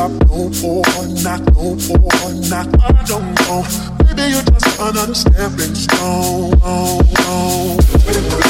stop no more, not no more, not. I don't know. Maybe you're just another stepping stone.